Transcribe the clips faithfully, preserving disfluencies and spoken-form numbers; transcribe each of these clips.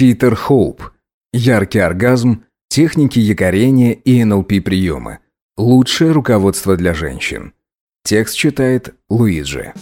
Питер Хоуп. Яркий оргазм, техники якорения и эн эл пи-приемы. Лучшее руководство для женщин. Текст читает Луиджи.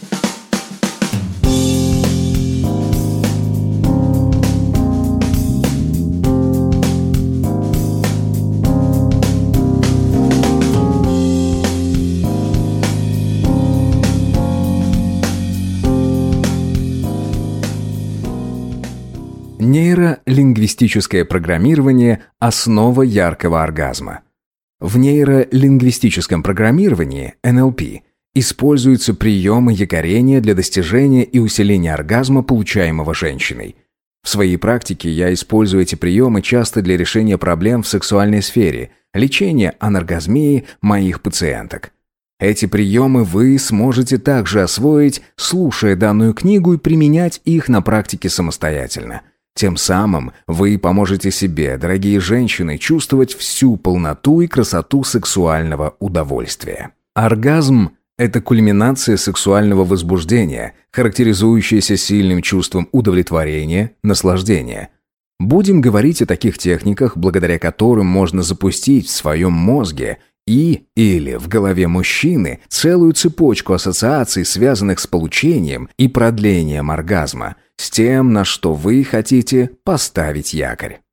Нейролингвистическое программирование – основа яркого оргазма. В нейролингвистическом программировании, эн эл пи, используются приемы якорения для достижения и усиления оргазма, получаемого женщиной. В своей практике я использую эти приемы часто для решения проблем в сексуальной сфере, лечения аноргазмии моих пациенток. Эти приемы вы сможете также освоить, слушая данную книгу, и применять их на практике самостоятельно. Тем самым вы поможете себе, дорогие женщины, чувствовать всю полноту и красоту сексуального удовольствия. Оргазм – это кульминация сексуального возбуждения, характеризующаяся сильным чувством удовлетворения, наслаждения. Будем говорить о таких техниках, благодаря которым можно запустить в своем мозге и или в голове мужчины целую цепочку ассоциаций, связанных с получением и продлением оргазма, с тем, на что вы хотите поставить якорь.